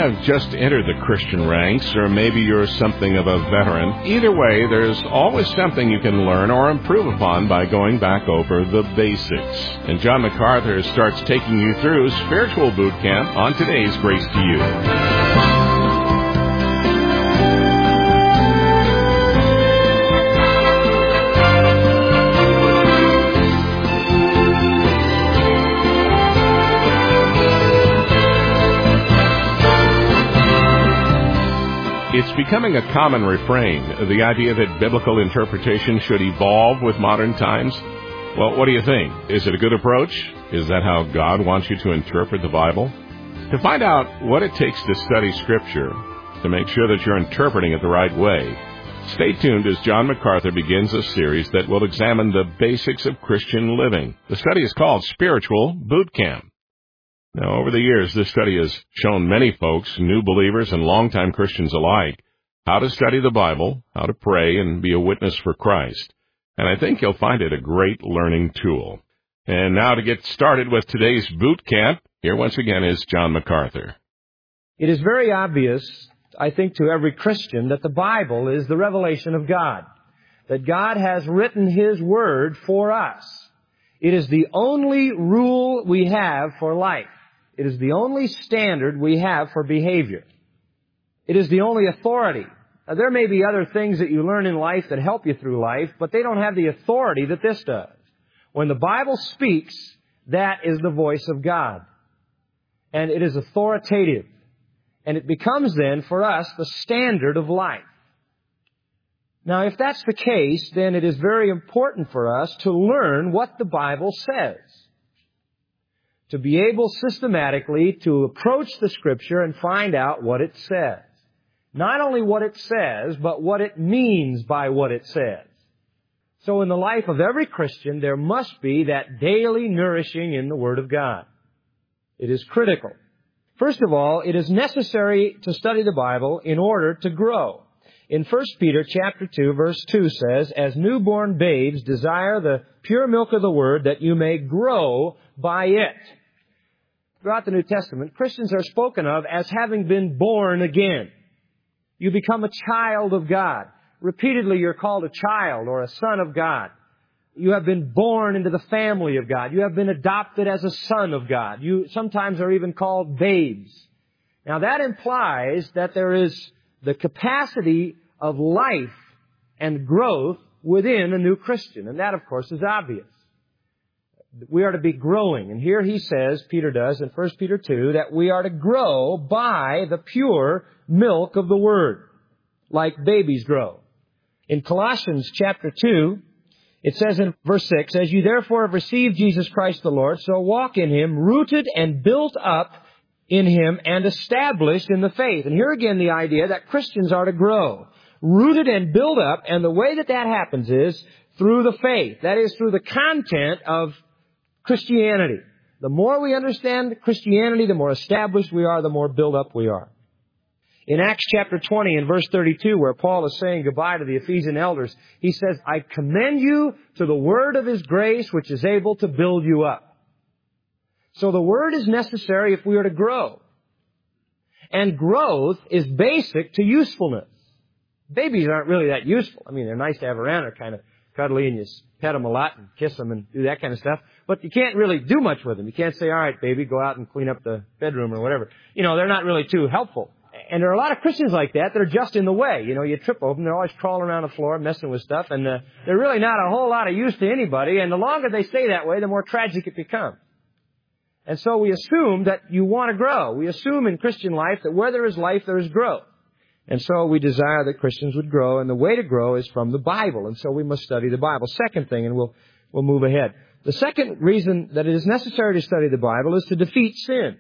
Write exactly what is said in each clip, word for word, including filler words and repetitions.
have just entered the Christian ranks, or maybe you're something of a veteran. Either way, there's always something you can learn or improve upon by going back over the basics. And John MacArthur starts taking you through Spiritual Boot Camp on today's Grace to You. It's becoming a common refrain, the idea that biblical interpretation should evolve with modern times. Well, what do you think? Is it a good approach? Is that how God wants you to interpret the Bible? To find out what it takes to study Scripture, to make sure that you're interpreting it the right way, stay tuned as John MacArthur begins a series that will examine the basics of Christian living. The study is called Spiritual Boot Camp. Now, over the years, this study has shown many folks, new believers and longtime Christians alike, how to study the Bible, how to pray, and be a witness for Christ. And I think you'll find it a great learning tool. And now to get started with today's boot camp, here once again is John MacArthur. It is very obvious, I think, to every Christian that the Bible is the revelation of God, that God has written His Word for us. It is the only rule we have for life. It is the only standard we have for behavior. It is the only authority. Now, there may be other things that you learn in life that help you through life, but they don't have the authority that this does. When the Bible speaks, that is the voice of God. And it is authoritative. And it becomes then, for us, the standard of life. Now, if that's the case, then it is very important for us to learn what the Bible says. To be able systematically to approach the Scripture and find out what it says. Not only what it says, but what it means by what it says. So in the life of every Christian, there must be that daily nourishing in the Word of God. It is critical. First of all, it is necessary to study the Bible in order to grow. In First Peter chapter two, verse two says, "As newborn babes desire the pure milk of the Word, that you may grow by it." Throughout the New Testament, Christians are spoken of as having been born again. You become a child of God. Repeatedly, you're called a child or a son of God. You have been born into the family of God. You have been adopted as a son of God. You sometimes are even called babes. Now, that implies that there is the capacity of life and growth within a new Christian. And that, of course, is obvious. We are to be growing. And here he says, Peter does in First Peter two, that we are to grow by the pure milk of the Word, like babies grow. In Colossians chapter two, it says in verse six, "As you therefore have received Jesus Christ the Lord, so walk in Him, rooted and built up in Him and established in the faith." And here again the idea that Christians are to grow, rooted and built up, and the way that that happens is through the faith. That is, through the content of Christianity. The more we understand Christianity, the more established we are, the more built up we are. In Acts chapter twenty and verse thirty-two, where Paul is saying goodbye to the Ephesian elders, he says, "I commend you to the word of His grace, which is able to build you up." So the Word is necessary if we are to grow. And growth is basic to usefulness. Babies aren't really that useful. I mean, they're nice to have around. They're kind of cuddly and you pet them a lot and kiss them and do that kind of stuff. But you can't really do much with them. You can't say, "All right, baby, go out and clean up the bedroom," or whatever. You know, they're not really too helpful. And there are a lot of Christians like that that are just in the way. You know, you trip over them. They're always crawling around the floor, messing with stuff. And uh, they're really not a whole lot of use to anybody. And the longer they stay that way, the more tragic it becomes. And so we assume that you want to grow. We assume in Christian life that where there is life, there is growth. And so we desire that Christians would grow, and the way to grow is from the Bible. And so we must study the Bible. Second thing, and we'll we'll move ahead. The second reason that it is necessary to study the Bible is to defeat sin.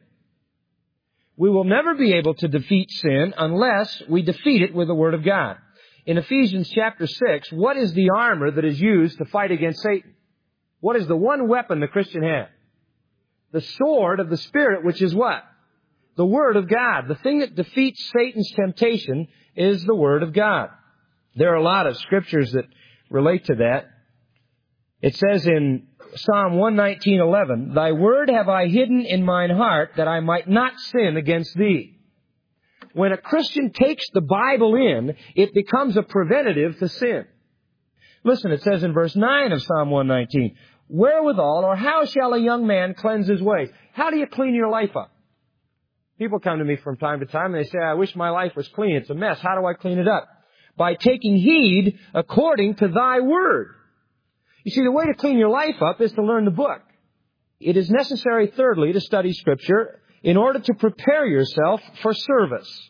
We will never be able to defeat sin unless we defeat it with the Word of God. In Ephesians chapter six, what is the armor that is used to fight against Satan? What is the one weapon the Christian has? The sword of the Spirit, which is what? The Word of God. The thing that defeats Satan's temptation is the Word of God. There are a lot of scriptures that relate to that. It says in Psalm one nineteen eleven, "Thy word have I hidden in mine heart, that I might not sin against Thee." When a Christian takes the Bible in, it becomes a preventative to sin. Listen, it says in verse nine of Psalm one nineteen, wherewithal, or how shall a young man cleanse his ways? How do you clean your life up? People come to me from time to time and they say, I wish my life was clean. It's a mess. How do I clean it up? By taking heed according to thy word. You see, the way to clean your life up is to learn the book. It is necessary, thirdly, to study Scripture in order to prepare yourself for service.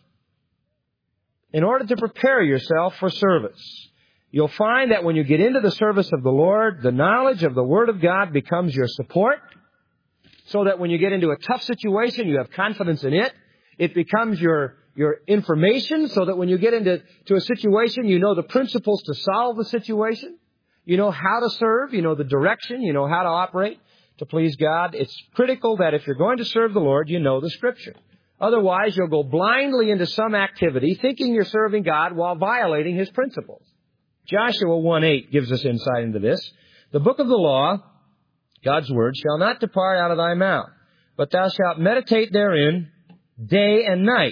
In order to prepare yourself for service. You'll find that when you get into the service of the Lord, the knowledge of the Word of God becomes your support, so that when you get into a tough situation, you have confidence in it. It becomes your, your information, so that when you get into to a situation, you know the principles to solve the situation. You know how to serve. You know the direction. You know how to operate to please God. It's critical that if you're going to serve the Lord, you know the Scripture. Otherwise, you'll go blindly into some activity, thinking you're serving God while violating His principles. Joshua one eight gives us insight into this. The book of the law, God's word, shall not depart out of thy mouth, but thou shalt meditate therein day and night.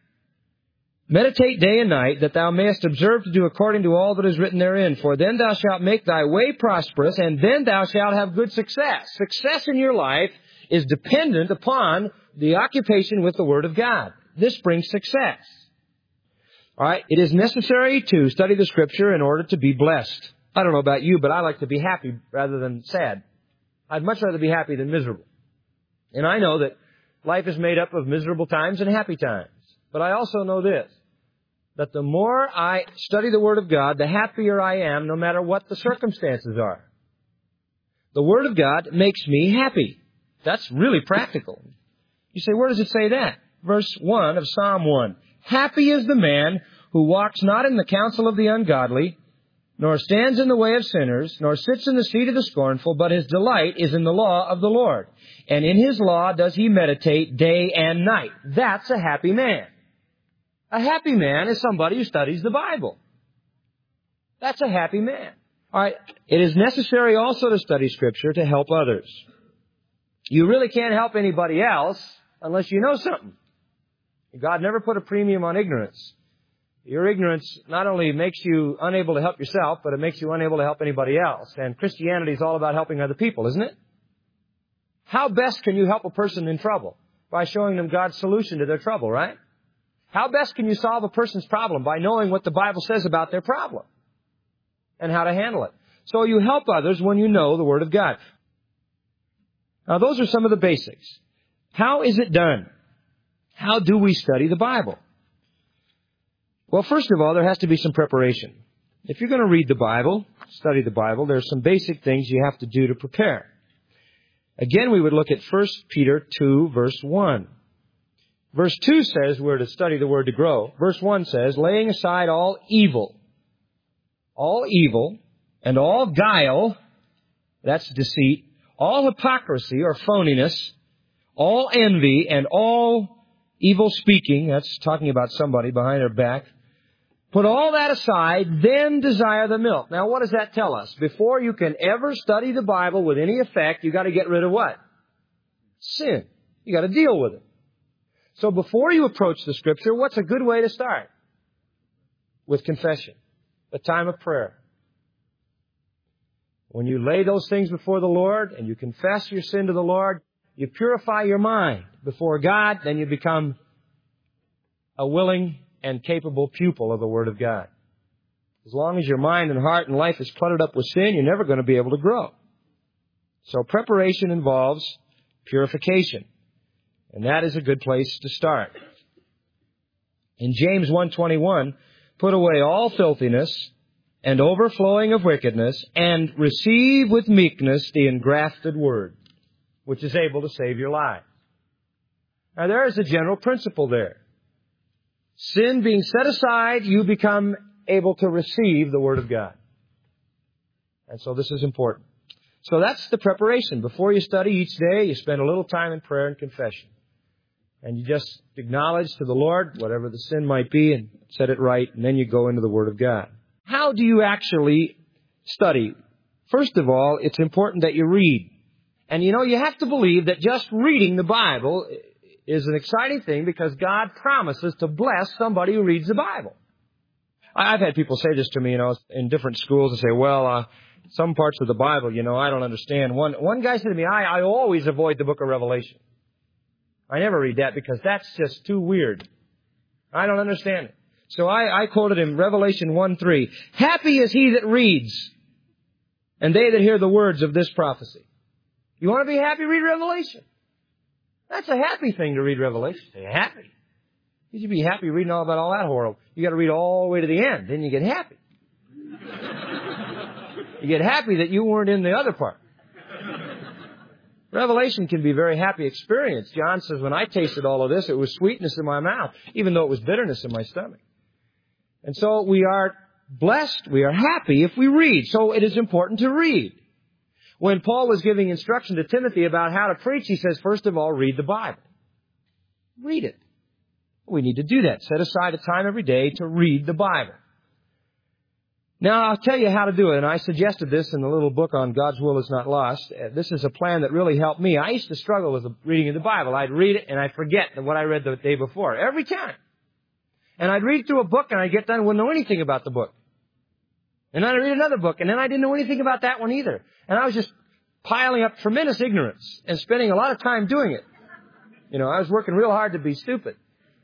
Meditate day and night, that thou mayest observe to do according to all that is written therein. For then thou shalt make thy way prosperous, and then thou shalt have good success. Success in your life is dependent upon the occupation with the Word of God. This brings success. All right, it is necessary to study the Scripture in order to be blessed. I don't know about you, but I like to be happy rather than sad. I'd much rather be happy than miserable. And I know that life is made up of miserable times and happy times. But I also know this, that the more I study the Word of God, the happier I am, no matter what the circumstances are. The Word of God makes me happy. That's really practical. You say, where does it say that? Verse one of Psalm one. Happy is the man who walks not in the counsel of the ungodly, nor stands in the way of sinners, nor sits in the seat of the scornful, but his delight is in the law of the Lord. And in his law does he meditate day and night. That's a happy man. A happy man is somebody who studies the Bible. That's a happy man. All right. It is necessary also to study Scripture to help others. You really can't help anybody else unless you know something. God never put a premium on ignorance. Your ignorance not only makes you unable to help yourself, but it makes you unable to help anybody else. And Christianity is all about helping other people, isn't it? How best can you help a person in trouble? By showing them God's solution to their trouble, right? How best can you solve a person's problem? By knowing what the Bible says about their problem and how to handle it. So you help others when you know the Word of God. Now, those are some of the basics. How is it done? How do we study the Bible? Well, first of all, there has to be some preparation. If you're going to read the Bible, study the Bible, there's some basic things you have to do to prepare. Again, we would look at First Peter two, verse one. Verse two says we're to study the Word to grow. Verse one says, laying aside all evil, all evil, and all guile, that's deceit, all hypocrisy or phoniness, all envy, and all evil speaking, that's talking about somebody behind their back. Put all that aside, then desire the milk. Now, what does that tell us? Before you can ever study the Bible with any effect, you got to get rid of what? Sin. You got to deal with it. So before you approach the Scripture, what's a good way to start? With confession. A time of prayer. When you lay those things before the Lord and you confess your sin to the Lord, you purify your mind before God, then you become a willing and capable pupil of the Word of God. As long as your mind and heart and life is cluttered up with sin, you're never going to be able to grow. So preparation involves purification. And that is a good place to start. In James one twenty-one, put away all filthiness and overflowing of wickedness, and receive with meekness the engrafted word, which is able to save your life. Now, there is a general principle there. Sin being set aside, you become able to receive the Word of God. And so this is important. So that's the preparation. Before you study each day, you spend a little time in prayer and confession. And you just acknowledge to the Lord whatever the sin might be and set it right, and then you go into the Word of God. How do you actually study? First of all, it's important that you read. And you know, you have to believe that just reading the Bible is an exciting thing because God promises to bless somebody who reads the Bible. I've had people say this to me, you know, in different schools and say, well, uh, some parts of the Bible, you know, I don't understand. One one guy said to me, I, I always avoid the book of Revelation. I never read that because that's just too weird. I don't understand it. So I, I quoted him Revelation one three. Happy is he that reads, and they that hear the words of this prophecy. You want to be happy? Read Revelation. That's a happy thing to read Revelation. Say happy. You should be happy reading all about all that horror. You got to read all the way to the end. Then you get happy. You get happy that you weren't in the other part. Revelation can be a very happy experience. John says, when I tasted all of this, it was sweetness in my mouth, even though it was bitterness in my stomach. And so we are blessed, we are happy if we read. So it is important to read. When Paul was giving instruction to Timothy about how to preach, he says, first of all, read the Bible. Read it. We need to do that. Set aside a time every day to read the Bible. Now, I'll tell you how to do it, and I suggested this in the little book on God's Will is Not Lost. This is a plan that really helped me. I used to struggle with the reading of the Bible. I'd read it, and I'd forget what I read the day before, every time. And I'd read through a book, and I'd get done and wouldn't know anything about the book. And then I'd read another book, and then I didn't know anything about that one either. And I was just piling up tremendous ignorance and spending a lot of time doing it. You know, I was working real hard to be stupid.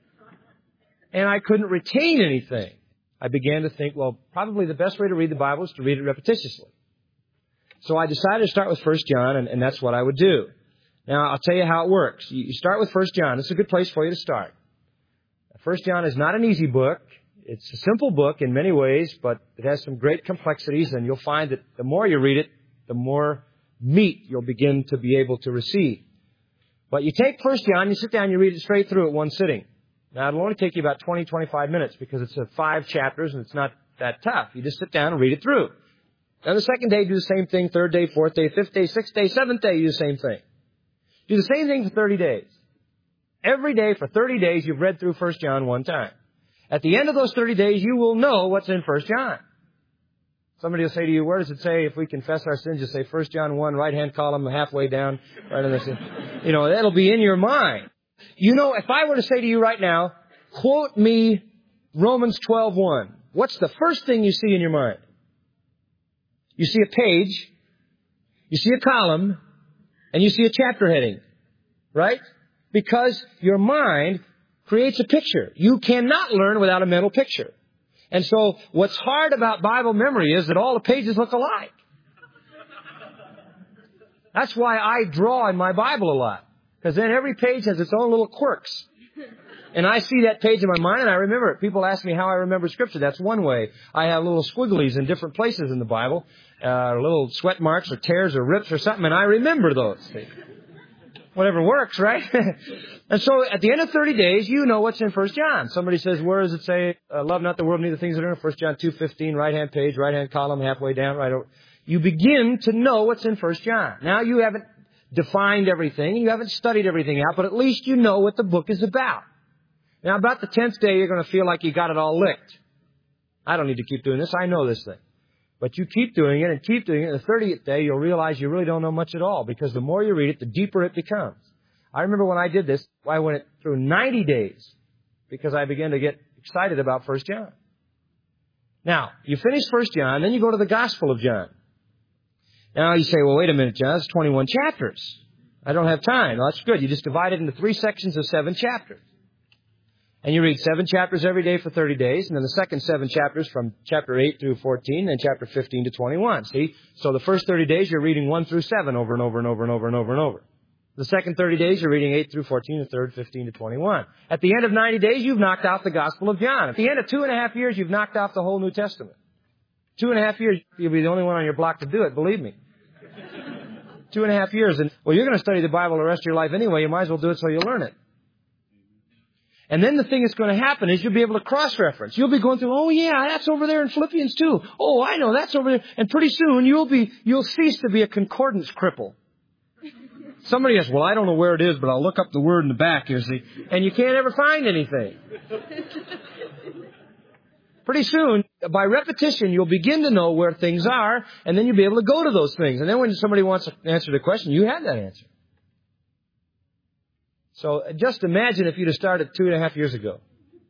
And I couldn't retain anything. I began to think, well, probably the best way to read the Bible is to read it repetitiously. So I decided to start with First John, and, and that's what I would do. Now, I'll tell you how it works. You, you start with First John. It's a good place for you to start. First John is not an easy book. It's a simple book in many ways, but it has some great complexities, and you'll find that the more you read it, the more meat you'll begin to be able to receive. But you take First John, you sit down, you read it straight through at one sitting. Now, it'll only take you about twenty, twenty-five minutes because it's uh, five chapters and it's not that tough. You just sit down and read it through. Then the second day, do the same thing. Third day, fourth day, fifth day, sixth day, seventh day, you do the same thing. Do the same thing for thirty days. Every day for thirty days, you've read through First John one time. At the end of those thirty days, you will know what's in First John. Somebody will say to you, where does it say if we confess our sins? You say First John one, right-hand column, halfway down. Right in this. You know, that'll be in your mind. You know, if I were to say to you right now, quote me Romans twelve one, what's the first thing you see in your mind? You see a page, you see a column, and you see a chapter heading, right? Because your mind creates a picture. You cannot learn without a mental picture. And so what's hard about Bible memory is that all the pages look alike. That's why I draw in my Bible a lot. Because then every page has its own little quirks. And I see that page in my mind and I remember it. People ask me how I remember Scripture. That's one way. I have little squigglies in different places in the Bible. Uh, little sweat marks or tears or rips or something. And I remember those things. Whatever works, right? And so at the end of thirty days, you know what's in First John. Somebody says, where does it say, uh, love not the world, neither things that are in First John two fifteen, right-hand page, right-hand column, halfway down, right over. You begin to know what's in First John. Now you haven't defined everything, you haven't studied everything out, but at least you know what the book is about. Now about the tenth day, you're going to feel like you got it all licked. I don't need to keep doing this. I know this thing. But you keep doing it and keep doing it. And the thirtieth day, you'll realize you really don't know much at all because the more you read it, the deeper it becomes. I remember when I did this, I went through ninety days because I began to get excited about First John. Now, you finish First John, then you go to the Gospel of John. Now you say, well, wait a minute, John, it's twenty-one chapters. I don't have time. Well, that's good. You just divide it into three sections of seven chapters. And you read seven chapters every day for thirty days, and then the second seven chapters from chapter eight through fourteen, and chapter fifteen to twenty-one. See? So the first thirty days, you're reading one through seven over and over and over and over and over and over. The second thirty days, you're reading eight through fourteen, the third fifteen to twenty-one. At the end of ninety days, you've knocked out the Gospel of John. At the end of two and a half years, you've knocked out the whole New Testament. Two and a half years, you'll be the only one on your block to do it, believe me. Two and a half years. And, well, you're going to study the Bible the rest of your life anyway. You might as well do it so you learn it. And then the thing that's going to happen is you'll be able to cross-reference. You'll be going through, oh yeah, that's over there in Philippians too. Oh, I know, that's over there. And pretty soon you'll be, you'll cease to be a concordance cripple. Somebody asks, well, I don't know where it is, but I'll look up the word in the back here, see. And you can't ever find anything. Pretty soon, by repetition, you'll begin to know where things are, and then you'll be able to go to those things. And then when somebody wants to answer the question, you have that answer. So just imagine if you'd have started two and a half years ago.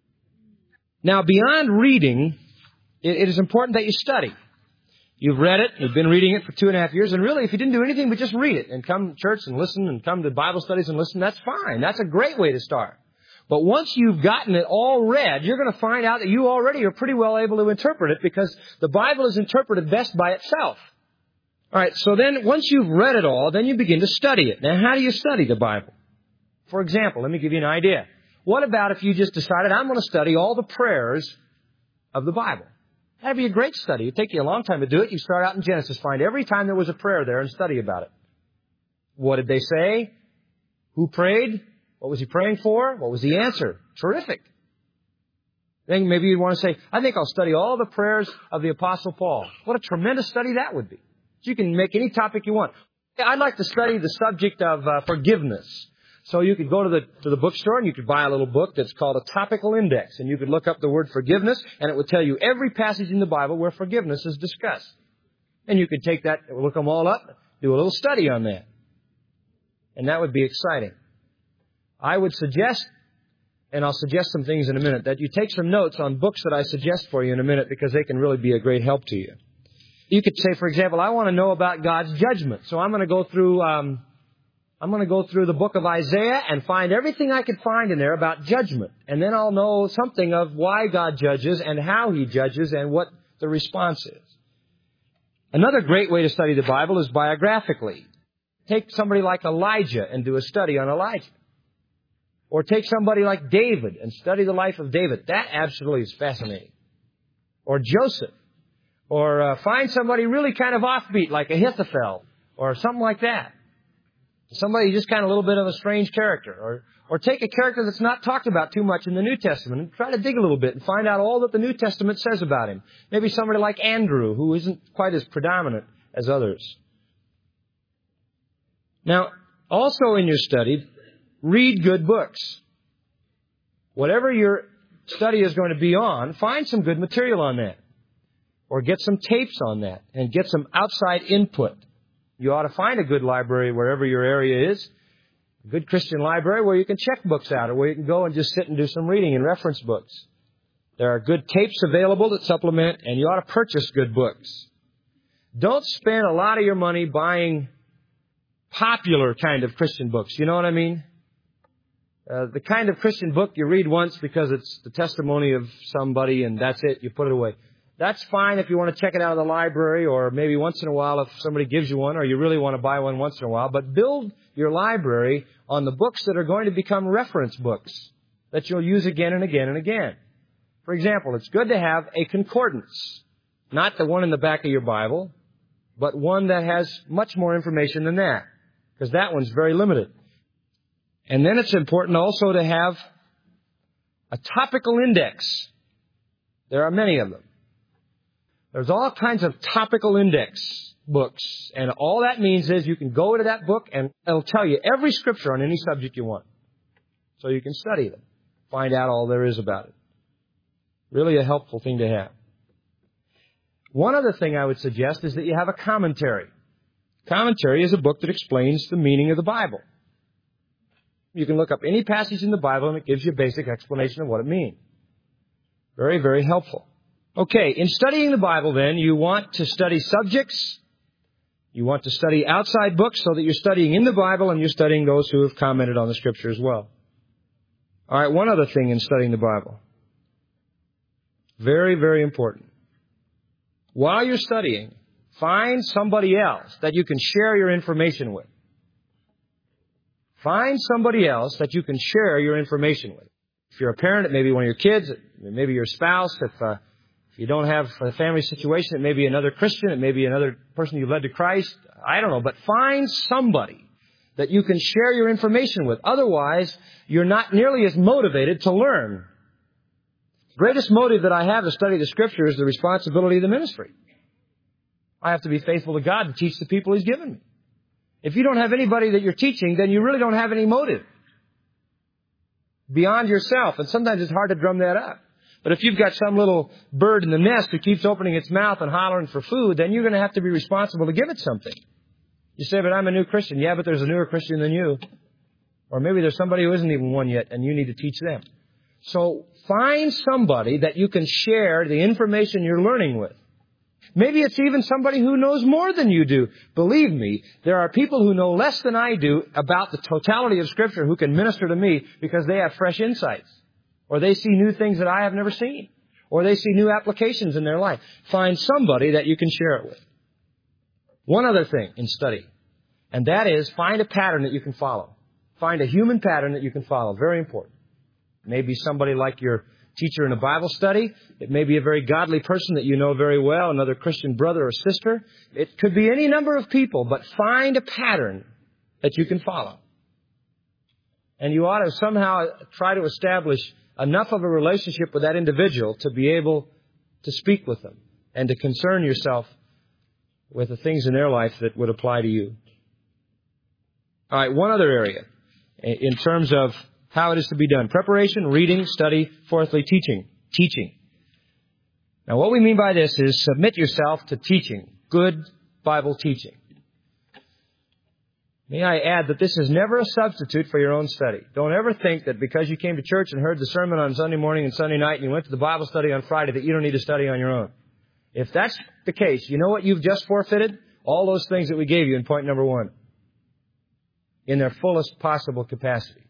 Now, beyond reading, it, it is important that you study. You've read it, you've been reading it for two and a half years, and really, if you didn't do anything but just read it and come to church and listen and come to Bible studies and listen, that's fine. That's a great way to start. But once you've gotten it all read, you're going to find out that you already are pretty well able to interpret it because the Bible is interpreted best by itself. All right, so then once you've read it all, then you begin to study it. Now, how do you study the Bible? For example, let me give you an idea. What about if you just decided, I'm going to study all the prayers of the Bible? That'd be a great study. It'd take you a long time to do it. You start out in Genesis, find every time there was a prayer there and study about it. What did they say? Who prayed? What was he praying for? What was the answer? Terrific. Then maybe you'd want to say, I think I'll study all the prayers of the Apostle Paul. What a tremendous study that would be. You can make any topic you want. I'd like to study the subject of uh, forgiveness. So you could go to the to the bookstore and you could buy a little book that's called a topical index. And you could look up the word forgiveness and it would tell you every passage in the Bible where forgiveness is discussed. And you could take that, look them all up, do a little study on that. And that would be exciting. I would suggest, and I'll suggest some things in a minute, that you take some notes on books that I suggest for you in a minute because they can really be a great help to you. You could say, for example, I want to know about God's judgment. So I'm going to go through... Um, I'm going to go through the book of Isaiah and find everything I could find in there about judgment. And then I'll know something of why God judges and how He judges and what the response is. Another great way to study the Bible is biographically. Take somebody like Elijah and do a study on Elijah. Or take somebody like David and study the life of David. That absolutely is fascinating. Or Joseph. Or uh, find somebody really kind of offbeat like Ahithophel or something like that. Somebody just kind of a little bit of a strange character. Or or take a character that's not talked about too much in the New Testament and try to dig a little bit and find out all that the New Testament says about him. Maybe somebody like Andrew, who isn't quite as predominant as others. Now, also in your study, read good books. Whatever your study is going to be on, find some good material on that. Or get some tapes on that and get some outside input. You ought to find a good library wherever your area is, a good Christian library where you can check books out or where you can go and just sit and do some reading and reference books. There are good tapes available that supplement, and you ought to purchase good books. Don't spend a lot of your money buying popular kind of Christian books. You know what I mean? Uh, the kind of Christian book you read once because it's the testimony of somebody and that's it, you put it away. That's fine if you want to check it out of the library or maybe once in a while if somebody gives you one or you really want to buy one once in a while. But build your library on the books that are going to become reference books that you'll use again and again and again. For example, it's good to have a concordance. Not the one in the back of your Bible, but one that has much more information than that. Because that one's very limited. And then it's important also to have a topical index. There are many of them. There's all kinds of topical index books. And all that means is you can go into that book and it'll tell you every scripture on any subject you want. So you can study them. Find out all there is about it. Really a helpful thing to have. One other thing I would suggest is that you have a commentary. Commentary is a book that explains the meaning of the Bible. You can look up any passage in the Bible and it gives you a basic explanation of what it means. Very, very helpful. Okay, in studying the Bible then, you want to study subjects. You want to study outside books so that you're studying in the Bible and you're studying those who have commented on the Scripture as well. All right, one other thing in studying the Bible. Very, very important. While you're studying, find somebody else that you can share your information with. Find somebody else that you can share your information with. If you're a parent, it may be one of your kids, it may be your spouse. If, uh, if you don't have a family situation, it may be another Christian, it may be another person you led to Christ. I don't know, but find somebody that you can share your information with. Otherwise, you're not nearly as motivated to learn. The greatest motive that I have to study the Scripture is the responsibility of the ministry. I have to be faithful to God and teach the people He's given me. If you don't have anybody that you're teaching, then you really don't have any motive beyond yourself. And sometimes it's hard to drum that up. But if you've got some little bird in the nest who keeps opening its mouth and hollering for food, then you're going to have to be responsible to give it something. You say, but I'm a new Christian. Yeah, but there's a newer Christian than you. Or maybe there's somebody who isn't even one yet, and you need to teach them. So find somebody that you can share the information you're learning with. Maybe it's even somebody who knows more than you do. Believe me, there are people who know less than I do about the totality of Scripture who can minister to me because they have fresh insights. Or they see new things that I have never seen. Or they see new applications in their life. Find somebody that you can share it with. One other thing in study, and that is find a pattern that you can follow. Find a human pattern that you can follow. Very important. Maybe somebody like your teacher in a Bible study. It may be a very godly person that you know very well, another Christian brother or sister. It could be any number of people, but find a pattern that you can follow. And you ought to somehow try to establish enough of a relationship with that individual to be able to speak with them and to concern yourself with the things in their life that would apply to you. All right, one other area in terms of how it is to be done. Preparation, reading, study. Fourthly, teaching. Teaching. Now, what we mean by this is submit yourself to teaching. Good Bible teaching. May I add that this is never a substitute for your own study. Don't ever think that because you came to church and heard the sermon on Sunday morning and Sunday night and you went to the Bible study on Friday that you don't need to study on your own. If that's the case, you know what you've just forfeited? All those things that we gave you in point number one. In their fullest possible capacity.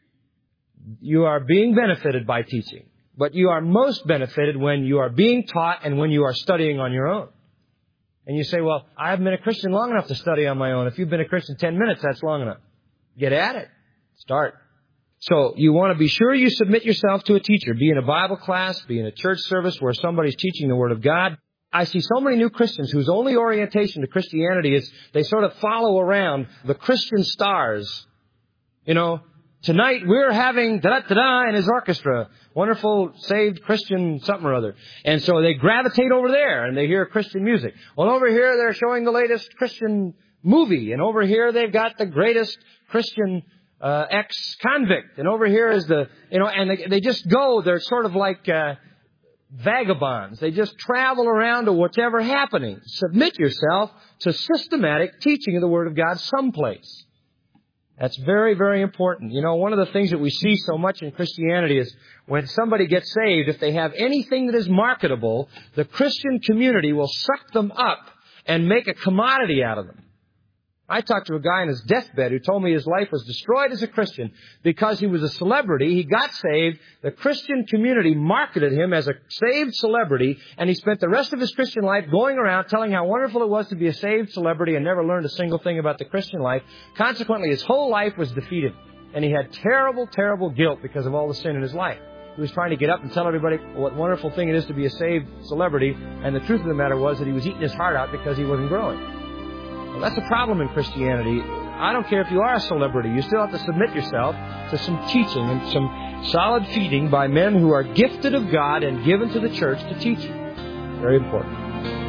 You are being benefited by teaching, but you are most benefited when you are being taught and when you are studying on your own. And you say, well, I haven't been a Christian long enough to study on my own. If you've been a Christian ten minutes, that's long enough. Get at it. Start. So you want to be sure you submit yourself to a teacher. Be in a Bible class, be in a church service where somebody's teaching the Word of God. I see so many new Christians whose only orientation to Christianity is they sort of follow around the Christian stars. You know, tonight we're having da-da-da-da in his orchestra. Wonderful, saved Christian something or other. And so they gravitate over there and they hear Christian music. Well, over here they're showing the latest Christian movie. And over here they've got the greatest Christian uh, ex-convict. And over here is the, you know, and they, they just go. They're sort of like uh, vagabonds. They just travel around to whatever happening. Submit yourself to systematic teaching of the Word of God someplace. That's very, very important. You know, one of the things that we see so much in Christianity is when somebody gets saved, if they have anything that is marketable, the Christian community will suck them up and make a commodity out of them. I talked to a guy on his deathbed who told me his life was destroyed as a Christian because he was a celebrity. He got saved. The Christian community marketed him as a saved celebrity, and he spent the rest of his Christian life going around telling how wonderful it was to be a saved celebrity and never learned a single thing about the Christian life. Consequently, his whole life was defeated, and he had terrible, terrible guilt because of all the sin in his life. He was trying to get up and tell everybody what wonderful thing it is to be a saved celebrity, and the truth of the matter was that he was eating his heart out because he wasn't growing. Well, that's a problem in Christianity. I don't care if you are a celebrity. You still have to submit yourself to some teaching and some solid feeding by men who are gifted of God and given to the church to teach you. Very important.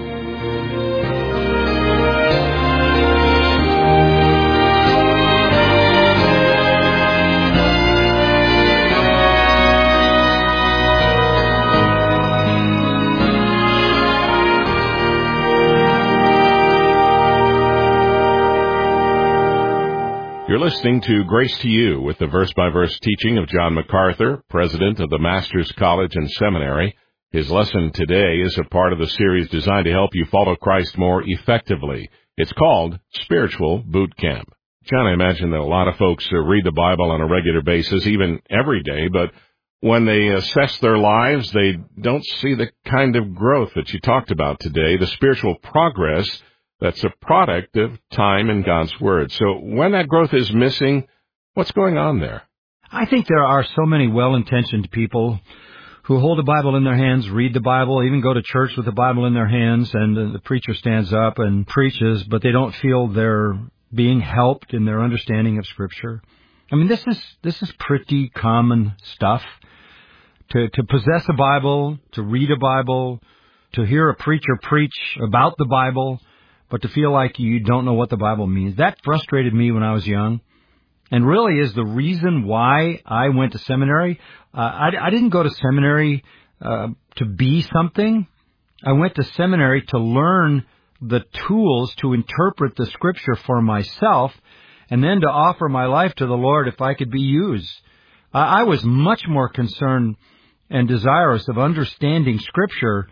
You're listening to Grace to You with the verse-by-verse teaching of John MacArthur, president of the Master's College and Seminary. His lesson today is a part of the series designed to help you follow Christ more effectively. It's called Spiritual Boot Camp. John, I imagine that a lot of folks read the Bible on a regular basis, even every day, but when they assess their lives, they don't see the kind of growth that you talked about today, the spiritual progress that's a product of time in God's Word. So when that growth is missing, what's going on there? I think there are so many well-intentioned people who hold the Bible in their hands, read the Bible, even go to church with the Bible in their hands, and the preacher stands up and preaches, but they don't feel they're being helped in their understanding of Scripture. I mean, this is this is pretty common stuff. To, to possess a Bible, to read a Bible, to hear a preacher preach about the Bible, but to feel like you don't know what the Bible means. That frustrated me when I was young, and really is the reason why I went to seminary. Uh, I, I didn't go to seminary uh, to be something. I went to seminary to learn the tools to interpret the Scripture for myself and then to offer my life to the Lord if I could be used. I was much more concerned and desirous of understanding Scripture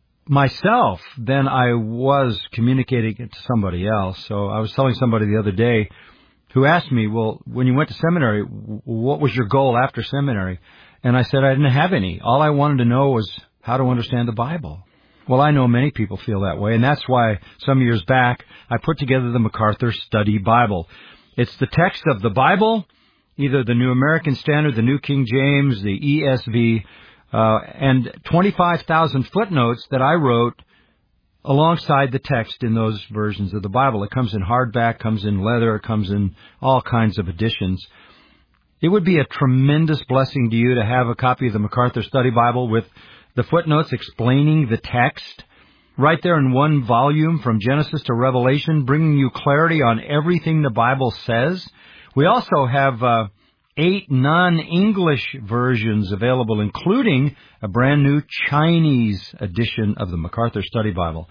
myself than I was communicating it to somebody else. So I was telling somebody the other day who asked me, well, when you went to seminary, what was your goal after seminary? And I said I didn't have any. All I wanted to know was how to understand the Bible. Well, I know many people feel that way, and that's why some years back I put together the MacArthur Study Bible. It's the text of the Bible, either the New American Standard, the New King James, the E S V, uh, and twenty-five thousand footnotes that I wrote alongside the text in those versions of the Bible. It comes in hardback, comes in leather, it comes in all kinds of editions. It would be a tremendous blessing to you to have a copy of the MacArthur Study Bible with the footnotes explaining the text right there in one volume from Genesis to Revelation, bringing you clarity on everything the Bible says. We also have uh, eight non-English versions available, including a brand new Chinese edition of the MacArthur Study Bible.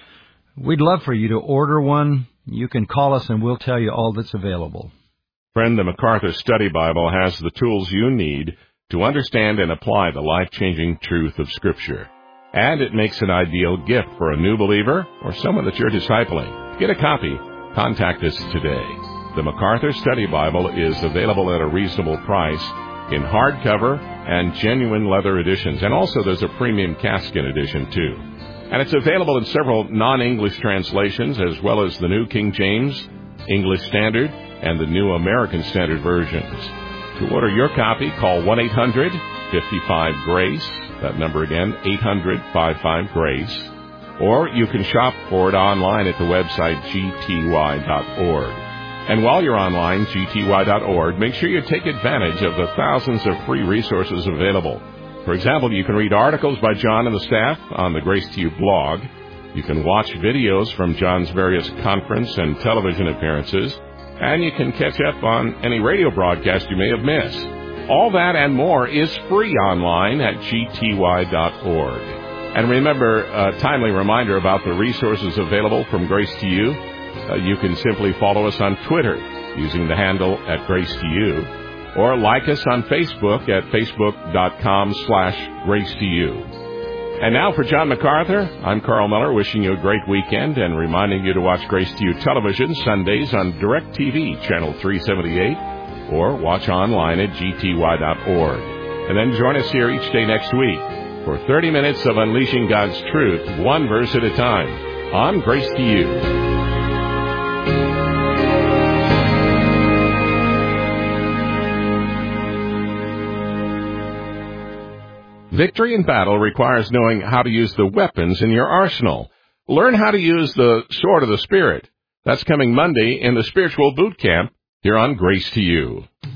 We'd love for you to order one. You can call us and we'll tell you all that's available. Friend, the MacArthur Study Bible has the tools you need to understand and apply the life-changing truth of Scripture. And it makes an ideal gift for a new believer or someone that you're discipling. To get a copy, contact us today. The MacArthur Study Bible is available at a reasonable price in hardcover and genuine leather editions. And also there's a premium casket edition, too. And it's available in several non-English translations, as well as the New King James, English Standard, and the New American Standard versions. To order your copy, call one eight hundred five five GRACE. That number again, eight hundred five five GRACE. Or you can shop for it online at the website G T Y dot org. And while you're online, G T Y dot org, make sure you take advantage of the thousands of free resources available. For example, you can read articles by John and the staff on the Grace to You blog. You can watch videos from John's various conference and television appearances. And you can catch up on any radio broadcast you may have missed. All that and more is free online at G T Y dot org. And remember, a timely reminder about the resources available from Grace to You. Uh, you can simply follow us on Twitter using the handle at Grace to You, or like us on Facebook at facebook.com slash Grace to You. And now for John MacArthur, I'm Carl Miller, wishing you a great weekend and reminding you to watch Grace to You television Sundays on DirecTV, channel three seventy-eight, or watch online at G T Y dot org. And then join us here each day next week for thirty minutes of unleashing God's truth, one verse at a time, on Grace to You. Victory in battle requires knowing how to use the weapons in your arsenal. Learn how to use the sword of the Spirit. That's coming Monday in the Spiritual Boot Camp here on Grace to You.